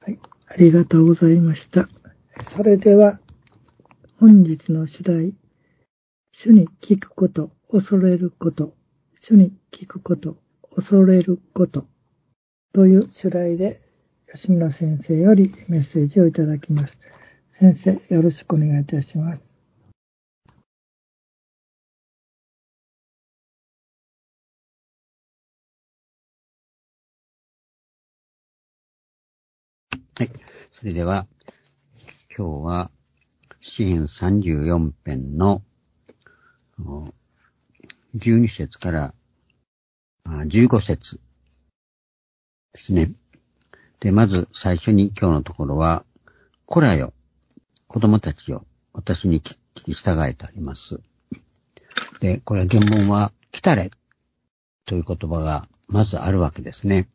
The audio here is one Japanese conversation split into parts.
はい、ありがとうございました。それでは、本日の主題、主に聞くこと、恐れること、主に聞くこと、恐れることという主題で、吉村先生よりメッセージをいただきます。先生、よろしくお願いいたします。 はい。それでは、今日は、詩編34編の12節から15節ですね。で、まず最初に今日のところは、こらよ、子供たちよ、私に聞き従えとあります。で、これは原文は、来たれという言葉がまずあるわけですね。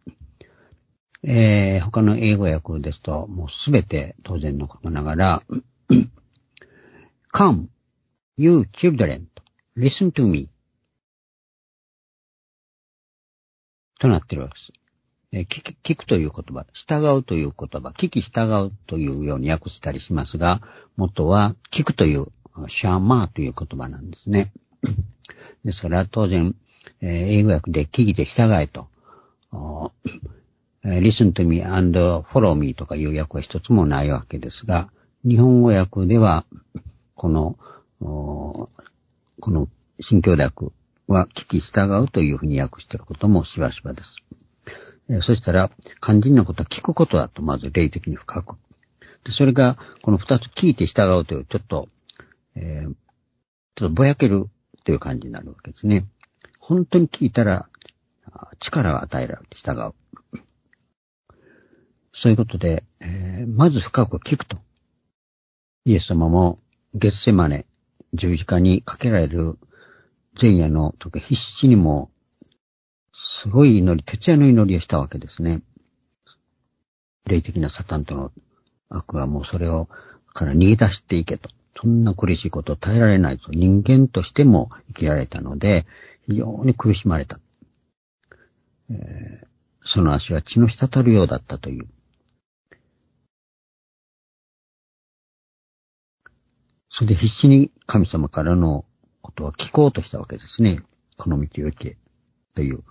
他の英語訳ですと、もうすべて当然のことながら、Come, you children, listen to me となっているわけです。聞くという言葉、従うという言葉、聞き従うというように訳したりしますが、元は聞くという、シャーマーという言葉なんですね。ですから当然、英語訳で聞いて従えと、listen to me and follow me とかいう訳は一つもないわけですが、日本語訳では、この新教大訳は聞き従うというふうに訳していることもしばしばです。そしたら、肝心なことは聞くことだと、まず霊的に深く。で、それが、この二つ聞いて従うという、ちょっとぼやけるという感じになるわけですね。本当に聞いたら、力が与えられて従う。そういうことで、まず深く聞くと。イエス様も、ゲッセマネ、十字架にかけられる前夜の時、必死にも、すごい祈り、徹夜の祈りをしたわけですね。霊的なサタンとの悪はもうそれをから逃げ出していけと。そんな苦しいことを耐えられないと。人間としても生きられたので、非常に苦しまれた。その足は血の滴るようだったという。それで必死に神様からのことは聞こうとしたわけですね。この道を行け。という。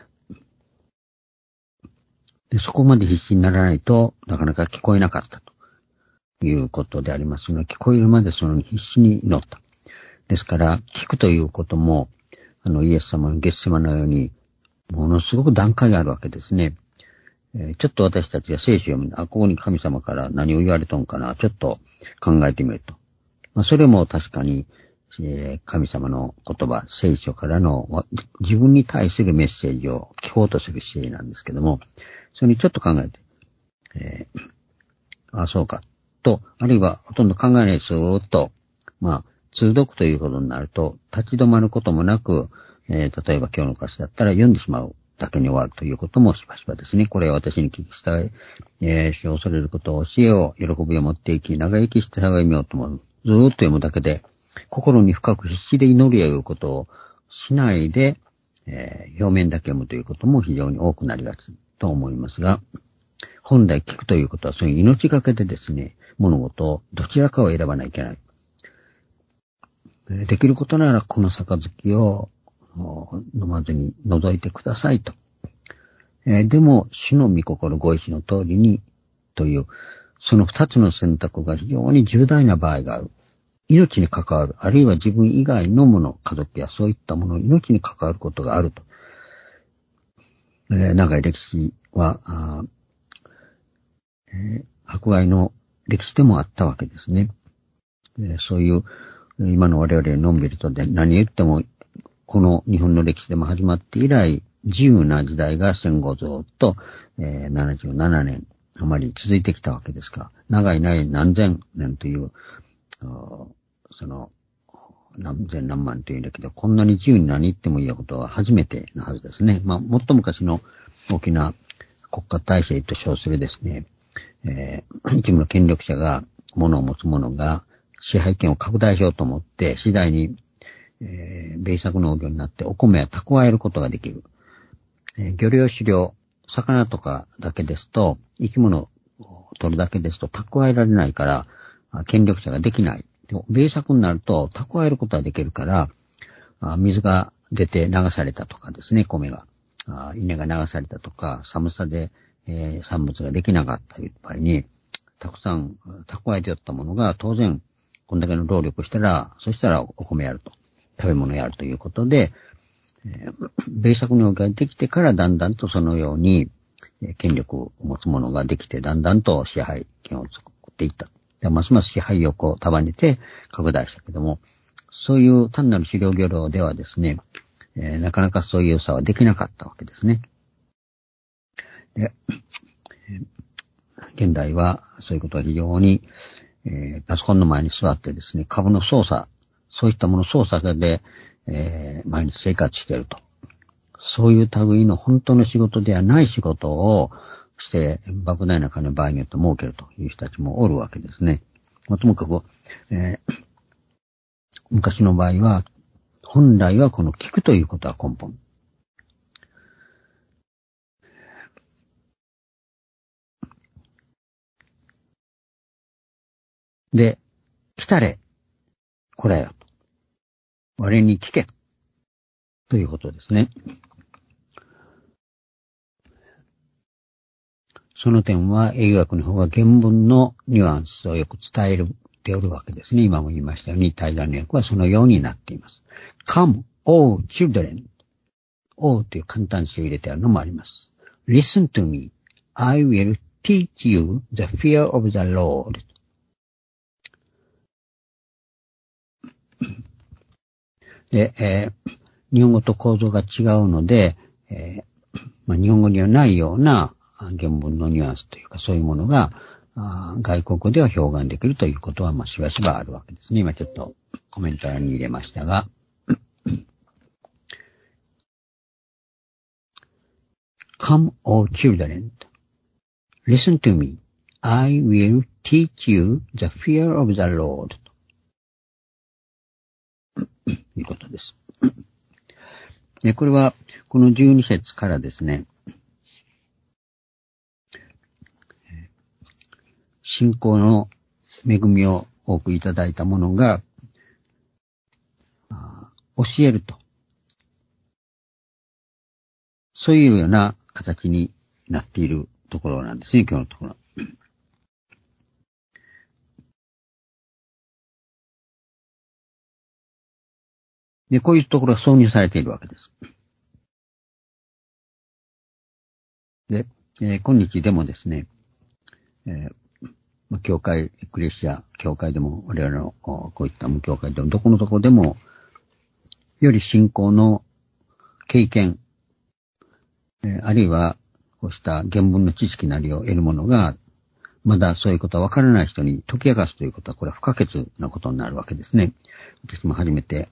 で、そこまで必死にならないとなかなか聞こえなかったということでありますので、聞こえるまでその必死に祈った。ですから、聞くということも、イエス様のゲッセマのように、ものすごく段階があるわけですね。ちょっと私たちが聖書を読む、ここに神様から何を言われたのかな、ちょっと考えてみると。それも確かに、神様の言葉、聖書からの自分に対するメッセージを聞こうとする姿勢なんですけども、それにちょっと考えて、そうか、と、あるいはほとんど考えないでずーっと、通読ということになると、立ち止まることもなく、例えば今日の歌詞だったら読んでしまうだけに終わるということもしばしばですね。これは私に聞き従い、主を恐れることを教えを喜びを持っていき、長生きして励みようと思う。ずーっと読むだけで、心に深く必死で祈りを言うことをしないで、表面だけ読むということも非常に多くなりがちと思いますが、本来聞くということはそういう命がけでですね、物事をどちらかを選ばないといけない。できることならこの杯を飲まずに覗いてくださいと。でも、主の御心ご意志の通りにという、その二つの選択が非常に重大な場合がある。命に関わる、あるいは自分以外のもの、家族やそういったもの、命に関わることがあると。長い歴史は、迫害の歴史でもあったわけですね。そういう、今の我々のんびりとで何言っても、この日本の歴史でも始まって以来、自由な時代が戦後ずっと、77年余り続いてきたわけですが、長い何千年という、その、何千何万というんだけど、こんなに自由に何言ってもいいことは初めてのはずですね。もっと昔の大きな国家体制と称するですね、一部の権力者が、物を持つ者が支配権を拡大しようと思って、次第に、米作農業になってお米は蓄えることができる。漁業狩猟、魚とかだけですと、生き物取るだけですと蓄えられないから、権力者ができない。でも米作になると蓄えることはできるから、水が出て流されたとかですね、米が。稲が流されたとか、寒さで、産物ができなかったという場合に、たくさん蓄えておったものが、当然、こんだけの労力したら、そしたらお米やると。食べ物やるということで、米作農業ができてからだんだんとそのように、権力を持つ者ができて、だんだんと支配権を作っていった。でますます支配欲を束ねて拡大したけども、そういう単なる狩猟漁労ではですね、なかなかそういう差はできなかったわけですね。で、現代はそういうことは非常に、パソコンの前に座ってですね、株の操作、そういったもの操作で、毎日生活していると。そういう類の本当の仕事ではない仕事をして、莫大な金を場合によって儲けるという人たちもおるわけですね。ともかく、昔の場合は、本来はこの聞くということは根本。で、来たれ、これよと。我に聞け。ということですね。その点は英語訳の方が原文のニュアンスをよく伝えておるわけですね。今も言いましたように、対岸の訳はそのようになっています。Come, O children. O という簡単詞を入れてあるのもあります。Listen to me. I will teach you the fear of the Lord. で、日本語と構造が違うので、日本語にはないような原文のニュアンスというかそういうものが外国語では表現できるということはしばしばあるわけですね。今ちょっとコメント欄に入れましたがCome, O children, listen to me. I will teach you the fear of the Lord. ということです。で、これはこの12節からですね、信仰の恵みを多くいただいた者が教えると。そういうような形になっているところなんですね、今日のところ。で、こういうところが挿入されているわけです。で、今日でもですね、教会、エクレシア、教会でも、我々のこういった無教会でも、どこのところでも、より信仰の経験、あるいは、こうした原文の知識なりを得るものが、まだそういうことは分からない人に解き明かすということは、これは不可欠なことになるわけですね。私も初めて、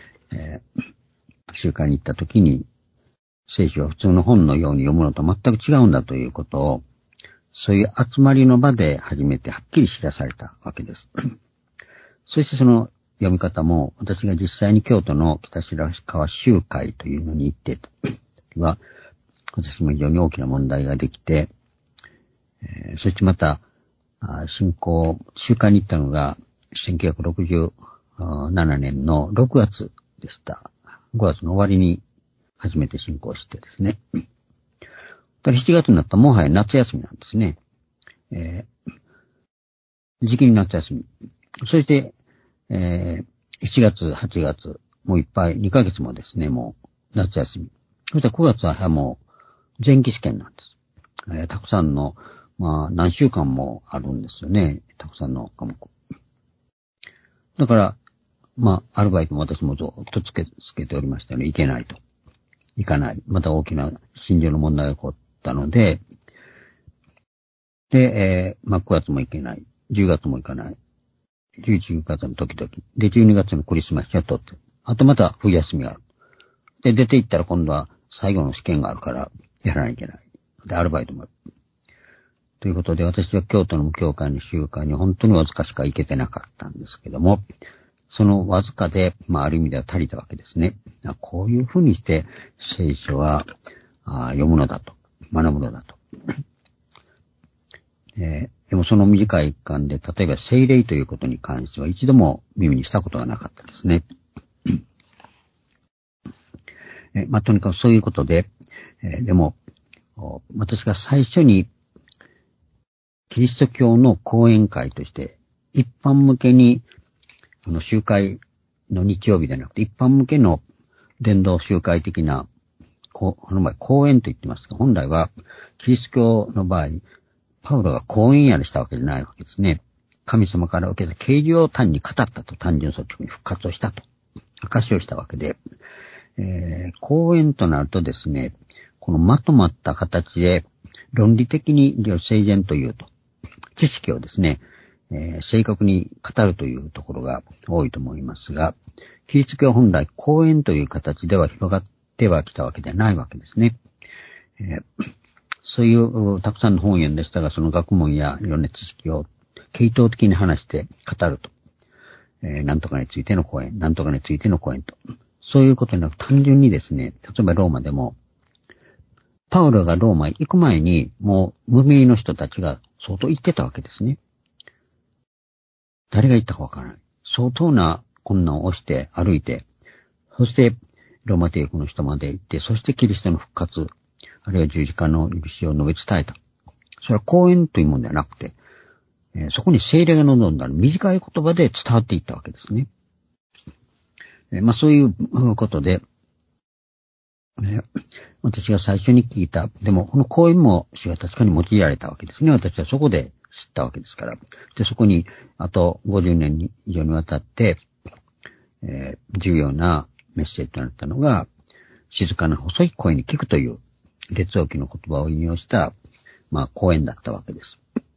集会に行った時に、聖書は普通の本のように読むのと全く違うんだということを、そういう集まりの場で初めてはっきり知らされたわけです。そしてその読み方も、私が実際に京都の北白川集会というのに行ってた時は、私も非常に大きな問題ができて、そしてまた、集会に行ったのが、1967年の6月でした。5月の終わりに初めて信仰してですね。7月になったらもはや夏休みなんですね。時期に夏休み。そして、7月、8月、もういっぱい、2ヶ月もですね、もう夏休み。そして9月はもう前期試験なんです。たくさんの、何週間もあるんですよね。たくさんの科目。だから、アルバイトも私もずっとつけておりましたので、行けないと。行かない。また大きな心情の問題が起こったので、で、9月も行けない。10月も行かない。11月の時々。で、12月のクリスマスを取って。あとまた冬休みがある。で、出て行ったら今度は最後の試験があるから、やらなきゃいけない。で、アルバイトもある。ということで、私は京都の無教会の集会に本当にわずかしか行けてなかったんですけども、そのわずかで、ある意味では足りたわけですね。こういうふうにして聖書は読むのだと、学ぶのだと。 でもその短い間で、例えば聖霊ということに関しては一度も耳にしたことがなかったですね。とにかくそういうことで、でも、私が最初にキリスト教の講演会として、一般向けに、集会の日曜日ではなくて、一般向けの伝道集会的な、この前講演と言ってますが、本来はキリスト教の場合、パウロが講演やりしたわけじゃないわけですね。神様から受けた啓示を単に語ったと、単純率直に復活をしたと、証しをしたわけで、講演となるとですね、このまとまった形で論理的に聖善というと、知識をですね、正確に語るというところが多いと思いますが、キリスト教本来講演という形では広がってはきたわけではないわけですね。そういうたくさんの本を読んでしたが、その学問やいろんな知識を系統的に話して語ると。なんとかについての講演、なんとかについての講演と。そういうことになく単純にですね、例えばローマでも、パウロがローマへ行く前に、もう無名の人たちが相当行ってたわけですね。誰が行ったかわからない。相当な困難を押して歩いて、そしてローマ帝国の人まで行って、そしてキリストの復活、あるいは十字架の許しを述べ伝えた。それは講演というものではなくて、そこに聖霊が望んだ短い言葉で伝わっていったわけですね。そういうことで、私が最初に聞いた、でもこの講演も主が確かに用いられたわけですね。私はそこで知ったわけですから。で、そこにあと50年以上にわたって、重要なメッセージとなったのが、静かな細い声に聞くという列王記の言葉を引用した、講演だったわけです。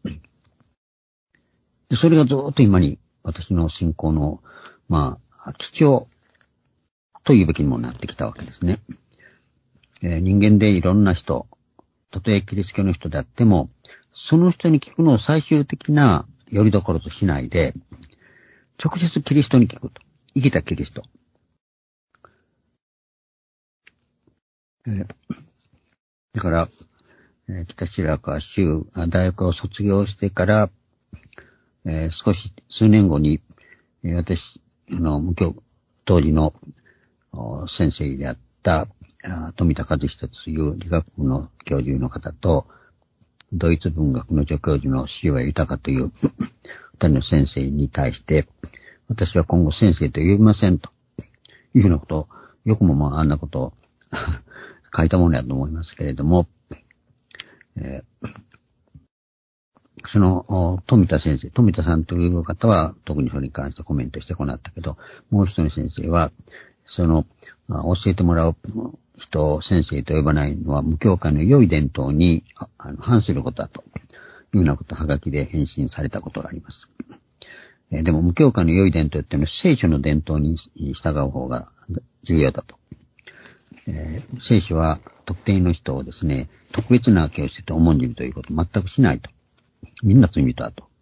で、それがずっと今に私の信仰の、基調というべきにもなってきたわけですね。人間でいろんな人、たとえキリスト教の人であっても、その人に聞くのを最終的な拠り所としないで、直接キリストに聞くと。生きたキリスト。だから、北白川州大学を卒業してから、少し数年後に、私、当時の先生であった富田和久という理学部の教授の方と、ドイツ文学の助教授の塩谷豊という二人の先生に対して、私は今後先生と呼びませんというようなことを、よくもあんなことを書いたものやと思いますけれども、その富田先生、富田さんという方は特にそれに関してコメントしてこなかったけど、もう一人の先生は、教えてもらう人を先生と呼ばないのは無教会の良い伝統に反することだというようなことをはがきで返信されたことがあります。でも無教会の良い伝統っていうのは聖書の伝統に従う方が重要だと。聖書は特定の人をですね、特別な教師と重んじるということを全くしないと。みんな罪人だと。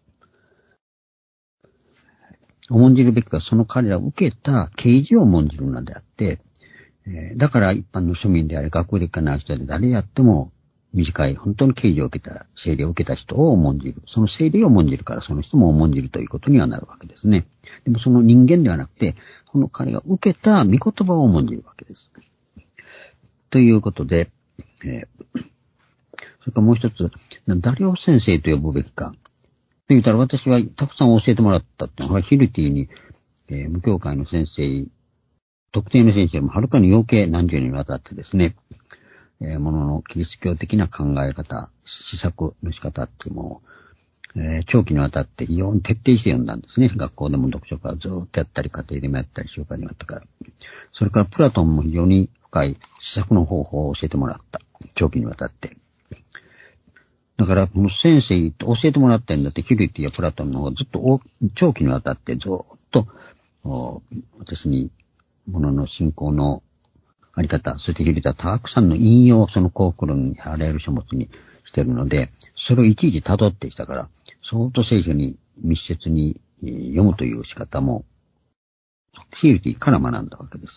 重んじるべきはその彼らを受けた啓示を重んじるのであって、だから一般の庶民であれ、学歴がない人で誰やっても短い、本当に啓示を受けた、聖霊を受けた人を重んじる。その聖霊を重んじるからその人も重んじるということにはなるわけですね。でもその人間ではなくて、この彼が受けた御言葉を重んじるわけです。ということで、それからもう一つ、誰を先生と呼ぶべきか。と言ったら私はたくさん教えてもらったってのは、ヒルティに、無教会の先生、特定の先生よりもはるかに余計何十年にわたってですね、もののキリスト教的な考え方、施策の仕方っていうのを、長期にわたって非常に徹底して読んだんですね。学校でも読書会をずっとやったり、家庭でもやったり、集会でもやったから。それからプラトンも非常に深い施策の方法を教えてもらった。長期にわたって。だから、この先生と教えてもらってんだって、ヒルティやプラトンの方がずっと長期にわたってずっと、私に、ものの信仰のあり方、そしてヒルティはたくさんの引用をその幸福論にあらゆる書物にしてるので、それをいちいち辿ってきたから、相当聖書に密接に読むという仕方も、ヒルティから学んだわけです。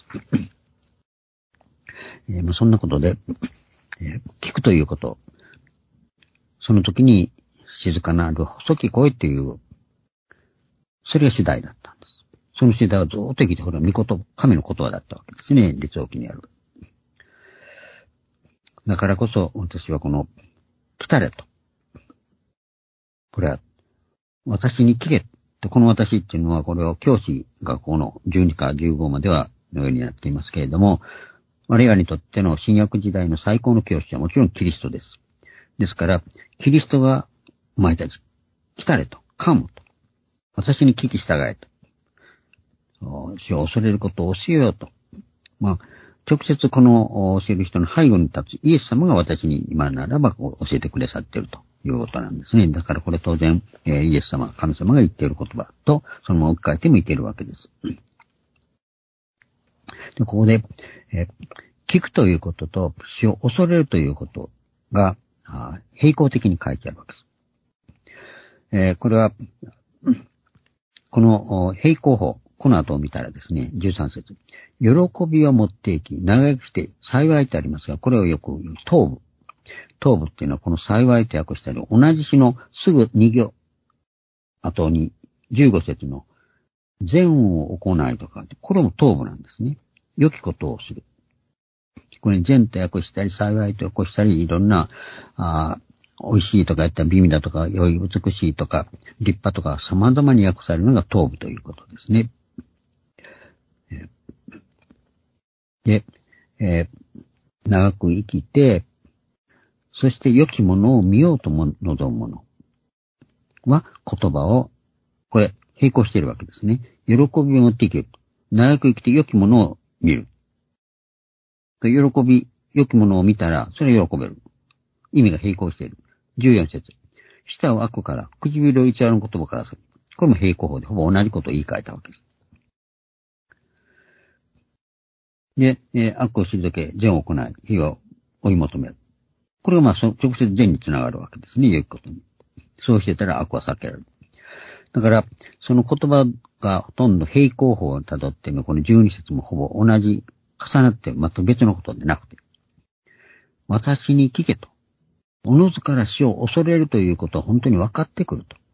そんなことで、聞くということ、その時に静かなる細き声という、それが主題だったんです。その主題はずっと生きて、これは神の言葉だったわけですね。律憶にある。だからこそ、私はこの、来たれと。これは、私に聞け。この私っていうのは、これを教師がこの12から15まではのようになっていますけれども、我々にとっての新約時代の最高の教師はもちろんキリストです。ですから、キリストがお前たち、来たれと、カムと。私に聞き従えと。主を恐れることを教えようと。直接この教える人の背後に立つイエス様が私に今ならば教えてくださっているということなんですね。だからこれ当然、イエス様、神様が言っている言葉とそのまま置き換えてもいけるわけです。でここで、聞くということと主を恐れるということが並行的に書いてあるわけです。これは、この並行法、この後を見たらですね、13節。喜びを持っていき、長生きして幸いとありますが、これをよく言う、頭部。頭部っていうのはこの幸いと訳したり、同じ詩のすぐ2行後に15節の善を行いとか、これも頭部なんですね。良きことをする。これ善と訳したり、幸いと訳したり、いろんな、美味しいとか言ったら美味だとか、良い、美しいとか、立派とか、様々に訳されるのが頭部ということですね。で、長く生きて、そして良きものを見ようとも望むものは言葉を、これ、並行しているわけですね。喜びを持っていける。長く生きて良きものを見る。良きものを見たら、それを喜べる。意味が並行している。14節。舌を開くから、唇を偽らぬ言葉からする。これも並行法で、ほぼ同じことを言い換えたわけです。で、悪を退け、善を行い、非を追い求める。これが直接善につながるわけですね、良いことに。そうしてたら悪は避けられる。だから、その言葉がほとんど並行法をたどっても、この12節もほぼ同じ、重なって、全く別のことでなくて。私に聞けと。おのずから死を恐れるということは本当に分かってくると。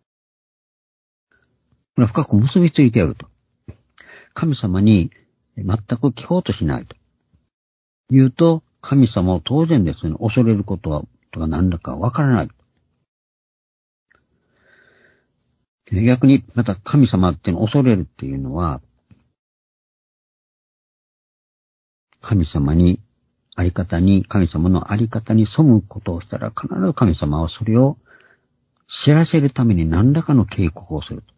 これは深く結びついていると。神様に全く聞こうとしないと。言うと、神様を当然ですね、恐れることは、とか何だか分からない。逆に、また神様っていうのを恐れるっていうのは、神様のあり方に背くことをしたら、必ず神様はそれを知らせるために何らかの警告をする。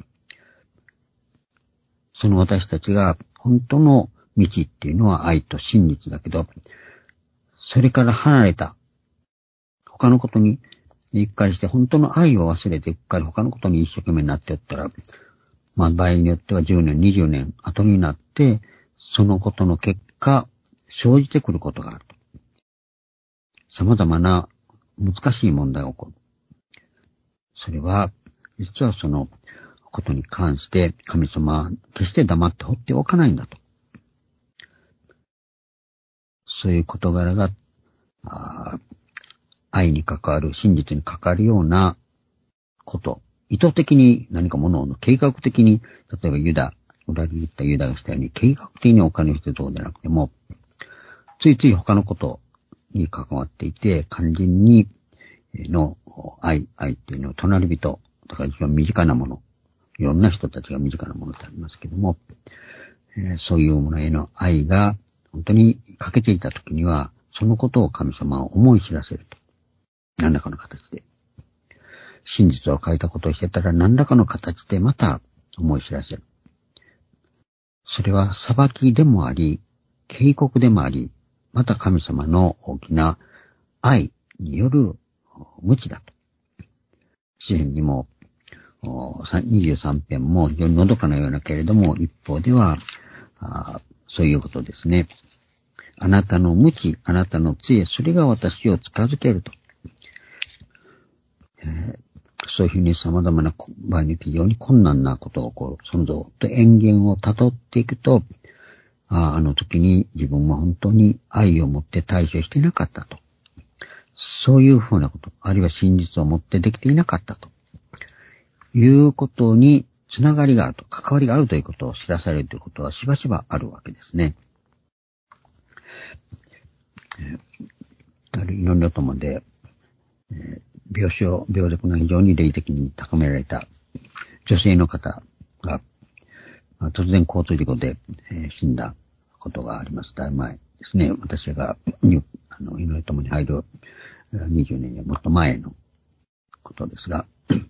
その私たちが本当の道っていうのは愛と真実だけど、それから離れた他のことにうっかりして本当の愛を忘れてうっかり他のことに一生懸命になっておったら、場合によっては10年、20年後になって、そのことの結果、生じてくることがあると。様々な難しい問題が起こる。それは、実はそのことに関して神様は決して黙って放っておかないんだと。そういう事柄が、愛に関わる、真実に関わるようなこと、意図的に何かものを計画的に、例えば裏切ったユダがしたように計画的にお金をしてどうでなくても、ついつい他のことに関わっていて、肝心にの愛っていうのは隣人、だから一番身近なもの、いろんな人たちが身近なものってありますけども、そういうものへの愛が本当に欠けていたときには、そのことを神様は思い知らせると。何らかの形で。真実を書いたことをしてたら何らかの形でまた思い知らせる。それは裁きでもあり、警告でもあり、また神様の大きな愛による無知だと。詩編にも23編も非常にのどかなようなけれども、一方ではそういうことですね。あなたの無知、あなたの杖、それが私を近づけると。そういうふうに様々な場合に非常に困難なことが起こる。そのぞと縁源を辿っていくと、あの時に自分は本当に愛を持って対処していなかったと。 そういうふうなこと、あるいは真実を持ってできていなかったということにつながりがあると、関わりがあるということを知らされるということはしばしばあるわけですね。いろんなともで、病弱が非常に霊的に高められた女性の方が、突然交通事故で、死んだことがあります。だいぶ前ですね。私が祈りともに入る20年よりもっと前のことですが、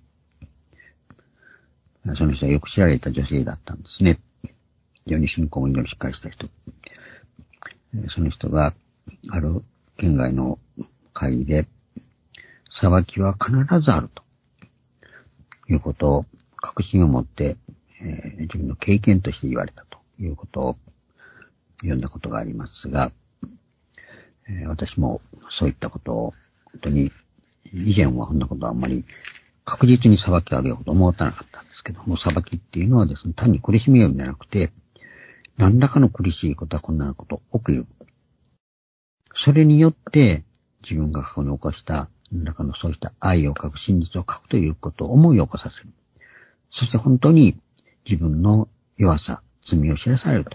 その人はよく知られた女性だったんですね。非常に信仰も祈りしっかりした人。その人がある県外の会議で、裁きは必ずあるということを確信を持って、自分の経験として言われたということを読んだことがありますが、私もそういったことを本当に以前はそんなことはあんまり確実に裁きがあるようと思わなかったんですけども、裁きっていうのはですね、単に苦しみようじゃなくて、何らかの苦しいことはこんなこと起きる。それによって自分が過去に起こした何らかのそうした愛を書く、真実を書くということを思い起こさせる。そして本当に自分の弱さ、罪を知らされると。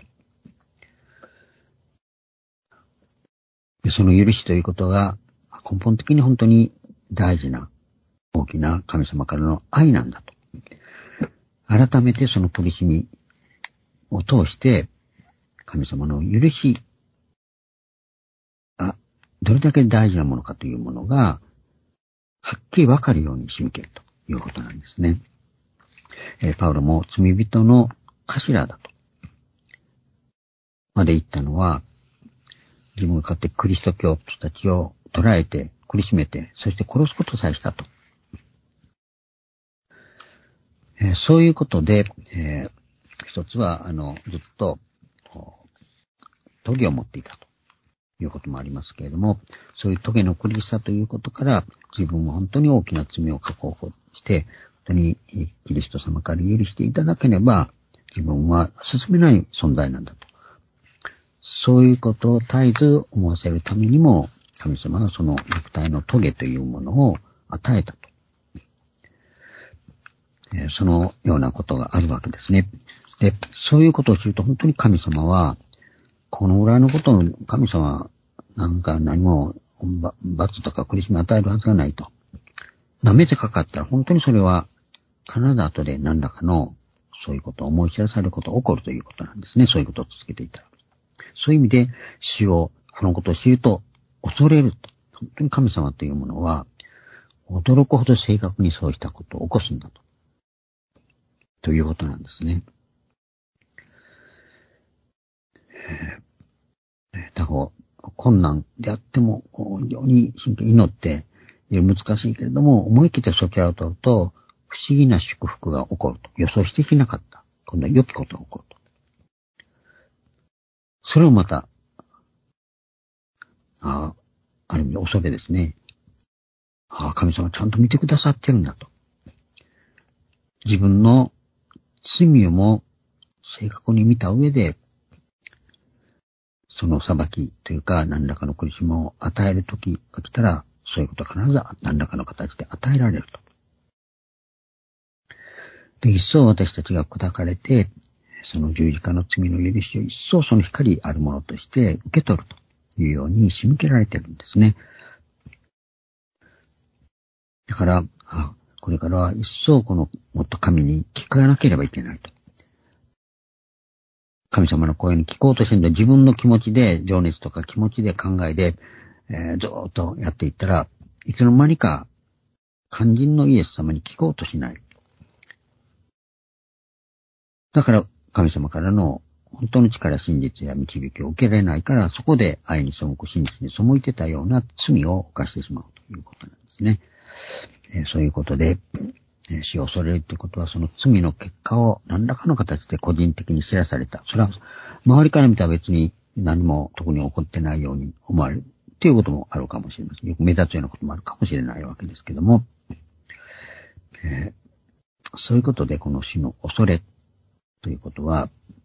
その許しということが根本的に本当に大事な大きな神様からの愛なんだと。改めてその苦しみを通して神様の許しがどれだけ大事なものかというものがはっきりわかるように仕向けるということなんですね。パウロも罪人の頭だとまで言ったのは、自分が勝手にクリスト教徒たちを捕らえて苦しめて、そして殺すことさえしたと。そういうことで、一つはずっと棘を持っていたということもありますけれども、そういう棘の苦しさということから自分も本当に大きな罪を確保して、本当にキリスト様から許していただければ自分は進めない存在なんだと。そういうことを絶えず思わせるためにも神様はその肉体の棘というものを与えたと。そのようなことがあるわけですね。で、そういうことを知ると本当に神様はこのぐらいのことを神様なんか何も罰とか苦しみを与えるはずがないと。舐めてかかったら本当にそれは必ず後で何らかのそういうことを思い知らされることが起こるということなんですね。そういうことを続けていたら。そういう意味で死を、このことを知ると恐れると。本当に神様というものは驚くほど正確にそうしたことを起こすんだと。ということなんですね。他方、困難であっても非常に真剣に祈って難しいけれども、思い切ってそちらを取ると不思議な祝福が起こると。予想していなかった。今度は良きことが起こると。それをまた、ある意味恐れですね。神様ちゃんと見てくださってるんだと。自分の罪をも正確に見た上で、その裁きというか何らかの苦しみを与える時が来たら、そういうことは必ず何らかの形で与えられると。で、一層私たちが砕かれて、その十字架の罪の許しを一層その光あるものとして受け取るというように仕向けられているんですね。だから、これからは一層もっと神に聞かなければいけないと。神様の声に聞こうとしてるんで、自分の気持ちで、情熱とか気持ちで考えで、ずーっとやっていったら、いつの間にか肝心のイエス様に聞こうとしない。だから神様からの本当の力、真実や導きを受けられないから、そこで愛に背く、真実に背いてたような罪を犯してしまうということなんですね。そういうことで、死を恐れるということは、その罪の結果を何らかの形で個人的に知らされた。それは周りから見たら別に何も特に起こってないように思われるということもあるかもしれません。よく目立つようなこともあるかもしれないわけですけども、そういうことでこの死の恐れということは、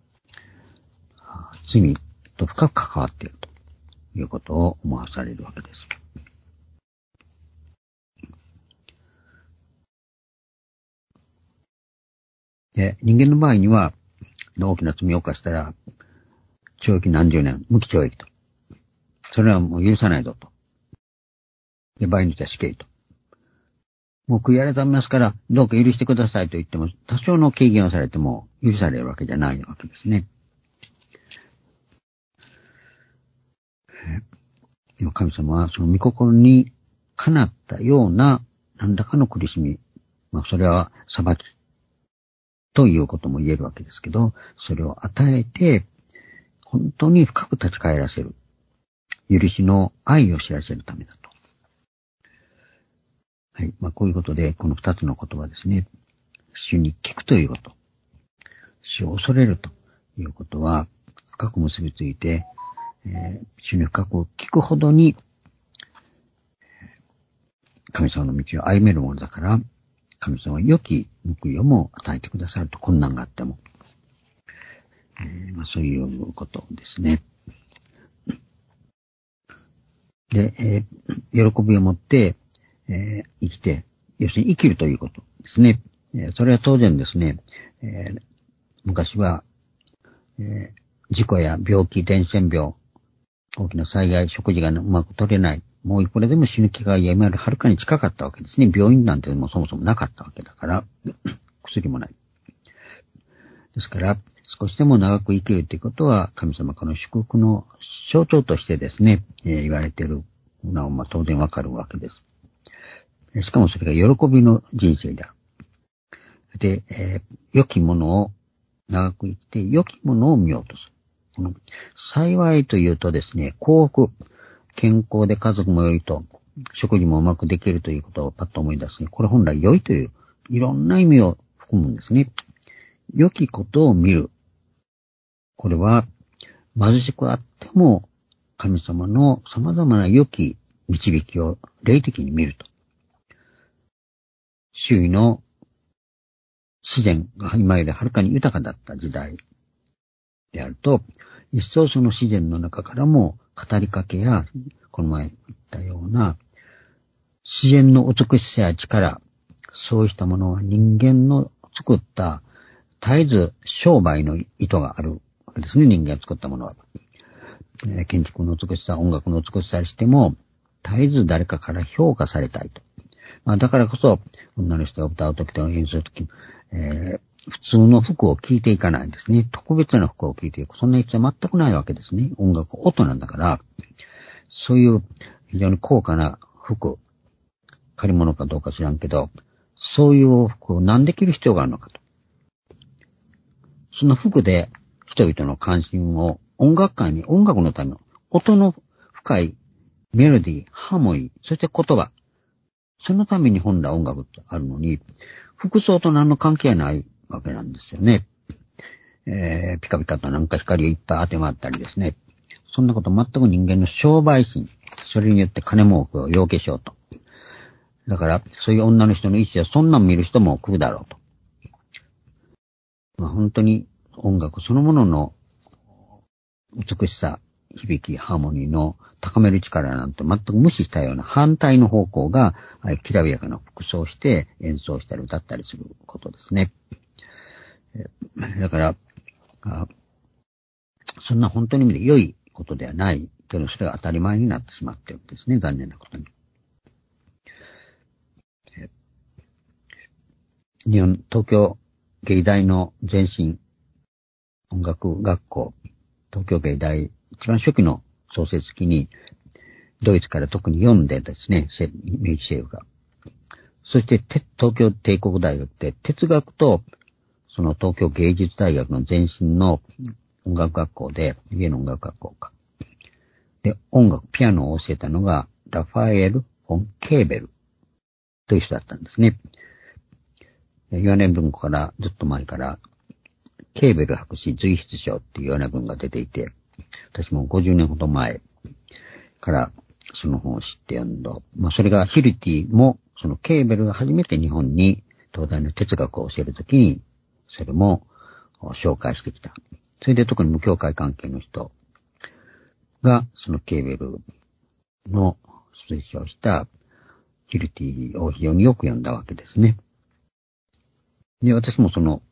罪と深く関わっているということを思わされるわけです。 で、人間の場合には、大きな罪を犯したら、懲役何十年、無期懲役と。それはもう許さないぞと。で、場合によっては死刑と。もう悔い改めますから、どうか許してくださいと言っても、多少の軽減をされても許されるわけじゃないわけですね。でも神様はその御心にかなったような何らかの苦しみ、それは裁きということも言えるわけですけど、それを与えて、本当に深く立ち返らせる。許しの愛を知らせるためだと。はい。こういうことで、この二つの言葉ですね。主に聞くということ。主を恐れるということは、深く結びついて、主に深く聞くほどに、神様の道を歩めるものだから、神様は良き報いをも与えてくださると、困難があっても。そういうことですね。で、喜びを持って、生きて、要するに生きるということですね。それは当然ですね、昔は、事故や病気、伝染病、大きな災害、食事がうまく取れない、もういくらでも死ぬ気が今よりはるかに近かったわけですね。病院なんてもそもそもなかったわけだから、薬もない。ですから、少しでも長く生きるということは、神様からの祝福の象徴としてですね、言われているのは当然わかるわけです。しかもそれが喜びの人生である。で、良きものを長く生きて、良きものを見ようとする。この幸いというとですね、幸福、健康で家族も良いと、食事もうまくできるということをパッと思い出すね。これ本来良いという、いろんな意味を含むんですね。良きことを見る。これは、貧しくあっても、神様の様々な良き導きを霊的に見ると。周囲の自然が今よりはるかに豊かだった時代であると、一層その自然の中からも語りかけや、この前言ったような、自然の美しさや力、そうしたものは人間の作った絶えず商売の意図があるわけですね、人間が作ったものは。建築の美しさ、音楽の美しさにしても、絶えず誰かから評価されたいと。だからこそ、女の人が歌うときと演奏するとき、普通の服を着ていかないんですね。特別な服を着ていく。そんな必要は全くないわけですね。音楽、音なんだから、そういう非常に高価な服、借り物かどうか知らんけど、そういう服を何で着る必要があるのかと。その服で人々の関心を音楽界に、音楽のための音の深いメロディー、ハーモニー、そして言葉、そのために本来音楽ってあるのに、服装と何の関係ないわけなんですよね。ピカピカとなんか光をいっぱい当て回ったりですね。そんなこと全く人間の商売心、それによって金儲けを要求しようと。だから、そういう女の人の意思はそんなん見る人も来るだろうと。本当に音楽そのものの美しさ、響き、ハーモニーの高める力なんて全く無視したような反対の方向が、きらびやかな服装をして演奏したり歌ったりすることですね。だから、そんな本当に意味で良いことではないけど、それが当たり前になってしまっているんですね。残念なことに。日本、東京芸大の前身音楽学校、東京芸大一番初期の創設期に、ドイツから特に読んでですね、明治政府が。そして、東京帝国大学で哲学と、その東京芸術大学の前身の音楽学校で、家の音楽学校か。で、音楽、ピアノを教えたのが、ラファエル・フォン・ケーベルという人だったんですね。岩根文庫からずっと前から、ケーベル博士随筆書っていうような文が出ていて、私も50年ほど前からその本を知って読んだ。それがヒルティも、そのケーベルが初めて日本に東大の哲学を教えるときに、それも紹介してきた。それで特に無教会関係の人が、そのケーベルの推奨したヒルティを非常によく読んだわけですね。で、私もその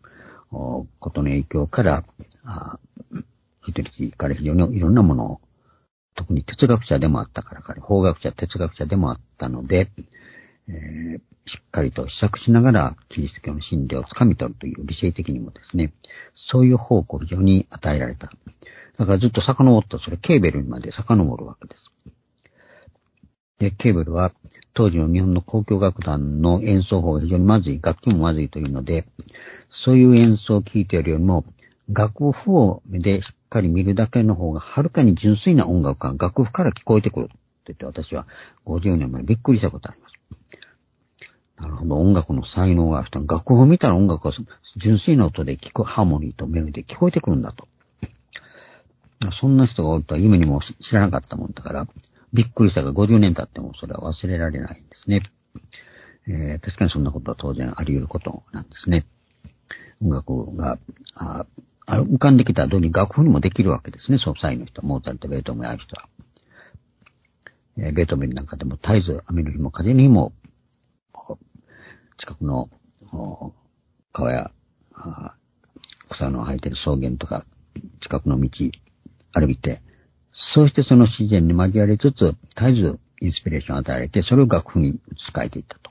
ことの影響から、一人から非常にいろんなものを、特に哲学者でもあったから、法学者、哲学者でもあったので、しっかりと試作しながらキリスト教の真理をつかみ取るという理性的にもですね、そういう方向を非常に与えられた。だからずっと遡ったそれケーベルにまで遡るわけです。で、ケーベルは当時の日本の交響楽団の演奏法が非常にまずい、楽器もまずいというので、そういう演奏を聴いているよりも、楽譜を目でしっかり見るだけの方がはるかに純粋な音楽が楽譜から聞こえてくるって言って私は50年前びっくりしたことあります。なるほど、音楽の才能がある人は楽譜を見たら音楽は純粋な音で聞く、ハーモニーとメロディーで聞こえてくるんだと。そんな人がおるとは夢にも知らなかったもんだから、びっくりしたが50年経ってもそれは忘れられないんですね。確かにそんなことは当然あり得ることなんですね。音楽が浮かんできた後に楽譜にもできるわけですね。そう才の人、モーツァルト、ベートーベンああいう人は。ベートーベンなんかでも絶えず雨の日も風の日も近くの川や草の生えている草原とか近くの道歩いて、そしてその自然に交わりつつ絶えずインスピレーションを与えられて、それを楽譜に移し替えていったと。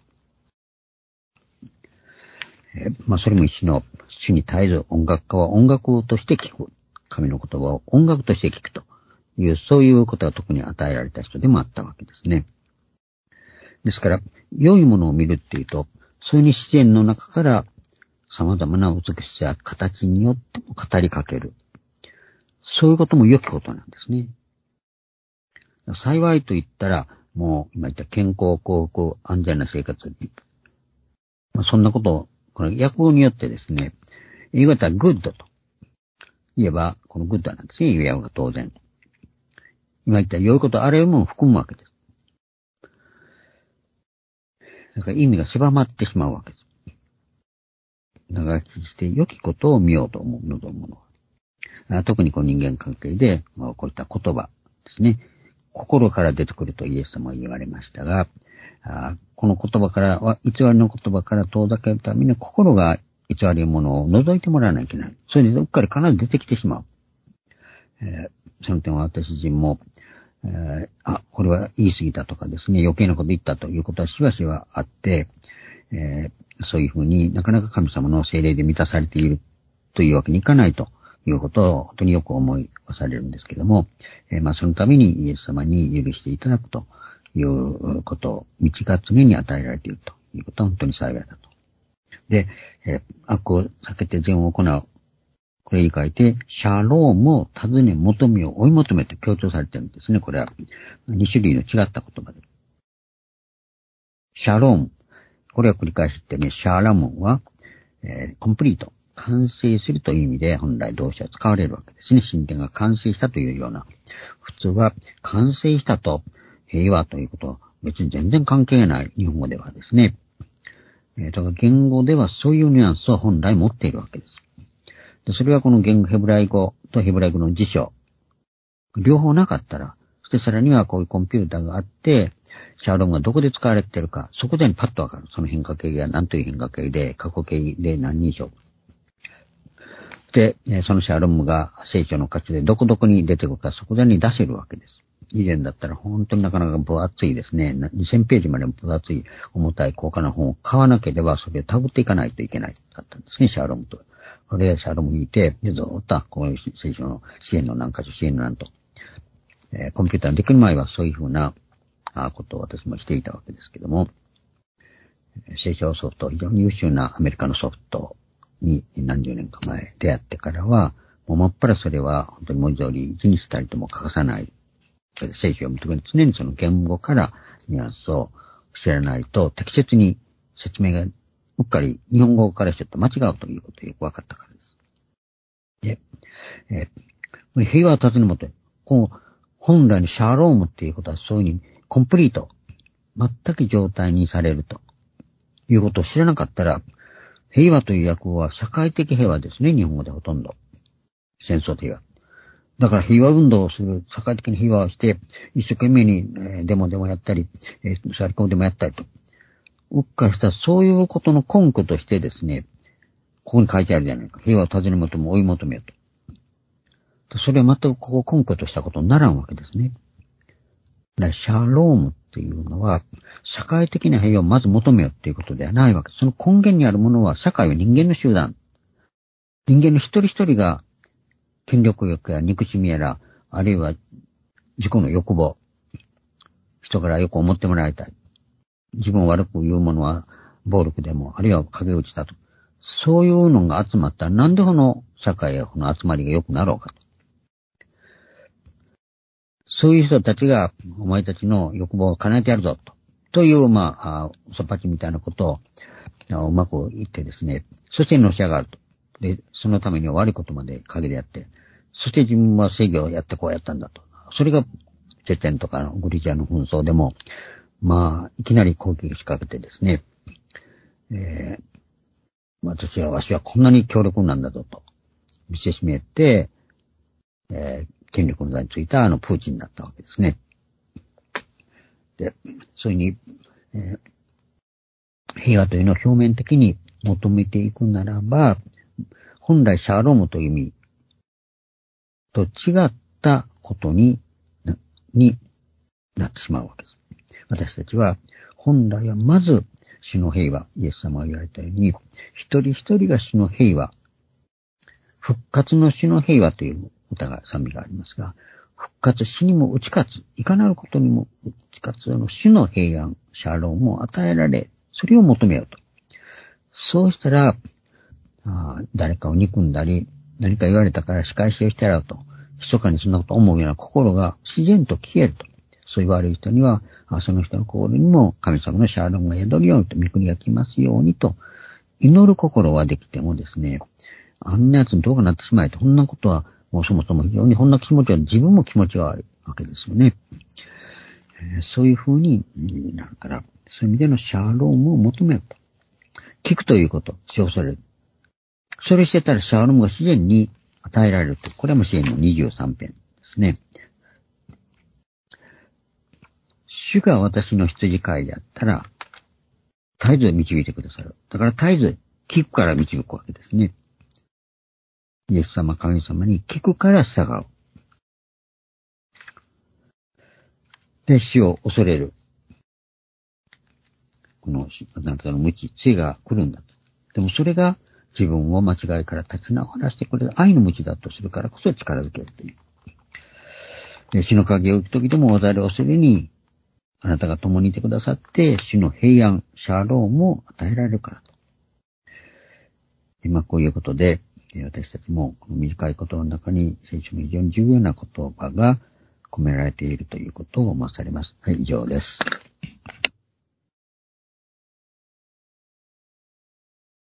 それも一種の主に絶えず音楽家は音楽として聞く。神の言葉を音楽として聞くという、そういうことが特に与えられた人でもあったわけですね。ですから、良いものを見るっていうと、そういう自然の中から様々な美しさや形によっても語りかける。そういうことも良きことなんですね。幸いと言ったら、もう今言った健康、幸福、安全な生活。そんなことを、この訳語によってですね、英語だったらグッドと言えば、このグッドなんですね、英語が当然。今言った良いこと、あらゆるものを含むわけです。だから意味が狭まってしまうわけです。長生きして良きことを見ようと思う、望むもの。特にこの人間関係で、こういった言葉ですね。心から出てくるとイエス様は言われましたが、この言葉から、偽りの言葉から遠ざけるために心が偽りのものを除いてもらわないといけない。それでどっかで必ず出てきてしまう。その点は私自身も、これは言い過ぎたとかですね、余計なこと言ったということはしばしばあって、そういうふうになかなか神様の聖霊で満たされているというわけにいかないということを本当によく思いされるんですけども、そのためにイエス様に許していただくということを道が常に与えられているということは本当に幸いだと。で、悪を避けて善を行う。これに書いて、シャロームを尋ね求めを追い求めて強調されているんですね。これは2種類の違った言葉です。シャローム。これを繰り返し言ってね、シャラムは、コンプリート。完成するという意味で本来動詞は使われるわけですね。神殿が完成したというような。普通は完成したと平和ということは別に全然関係ない日本語ではですね。だから言語ではそういうニュアンスを本来持っているわけです。でそれはこの言語ヘブライ語とヘブライ語の辞書。両方なかったら、そしてさらにはこういうコンピューターがあって、シャロームがどこで使われているか、そこでパッとわかる。その変化形が何という変化形で、過去形で何人称。で、そのシャロームが聖書の箇所でどこどこに出てくるか、そこでに出せるわけです。以前だったら本当になかなか分厚いですね。2000ページまで分厚い重たい高価な本を買わなければそれを手繰っていかないといけないかったんですね、シャロームと。これでシャロームにいて、でずっとこういう聖書の支援の何箇所支援の何と。コンピューターができる前はそういうふうなことを私もしていたわけですけども、聖書ソフト、非常に優秀なアメリカのソフトに何十年か前出会ってからは、もうもっぱらそれは本当に文字通り一日たりとも欠かさない。聖書を見てくれる常にその言語からニュアンスを知らないと適切に説明がうっかり日本語からしちゃって間違うということがよく分かったからです。で、平和を尋ね求める。本来のシャロームっていうことはそういうふうにコンプリート、全く状態にされるということを知らなかったら、平和という訳語は社会的平和ですね、日本語でほとんど。戦争平和。だから平和運動をする、社会的に平和をして、一生懸命にデモでもやったり、サリコンでもやったりと。うっかりしたそういうことの根拠としてですね、 ここに書いてあるじゃないか。平和を尋ね求め追い求めよと。それは全くここを根拠としたことにならんわけですね。だからシャロームっていうのは、社会的な平和をまず求めよっていうことではないわけです。その根源にあるものは、社会は人間の集団。人間の一人一人が、権力欲や憎しみやら、あるいは自己の欲望、人からよく思ってもらいたい。自分を悪く言うものは暴力でも、あるいは陰口だと。そういうのが集まったら、なんでこの社会やこの集まりが良くなろうかと。そういう人たちが、お前たちの欲望を叶えてやるぞ、という、嘘っぱちみたいなことを、うまく言ってですね、そしてのし上がると。で、そのためには悪いことまで陰でやって、そして自分は正義をやってこうやったんだと。それが、チェチェンとかのグリジアの紛争でも、いきなり攻撃を仕掛けてですね、わしはこんなに強力なんだぞと、見せしめて、権力の座についたプーチンだったわけですね。で、それに、平和というのを表面的に求めていくならば、本来シャーロームという意味と違ったことになってしまうわけです。私たちは、本来はまず、主の平和、イエス様が言われたように、一人一人が主の平和、復活の主の平和という歌が、賛美がありますが、復活、死にも打ち勝つ、いかなることにも打ち勝つ主の平安、シャーロームを与えられ、それを求めようと。そうしたら、誰かを憎んだり、何か言われたから仕返しをしてやろうと、密かにそんなことを思うような心が自然と消えると。そう言われる人には、その人の心にも神様のシャーロームが宿るようにと、御国が来ますようにと、祈る心はできてもですね、あんな奴にどうかなってしまえと、こんなことは、もうそもそも非常にこんな気持ちは、自分も気持ちが悪いわけですよね。そういう風になるから、そういう意味でのシャーロームを求めると。聞くということ、称される。それしてたらシャーロームが自然に与えられると。これはもう詩篇の23編ですね。主が私の羊飼いであったら、絶えず導いてくださる。だから絶えず聞くから導くわけですね。イエス様、神様に聞くから従う。で、死を恐れる。この、なんかの無知、知恵が来るんだと。でもそれが自分を間違いから立ち直らせてくれる愛の無知だとするからこそ力づけるという。で、死の影を打つときでも災いを恐れに、あなたが共にいてくださって、主の平安、シャーロームを与えられるからと。今こういうことで、私たちもこの短い言葉の中に聖書の非常に重要な言葉が込められているということを思わされます。はい、以上です。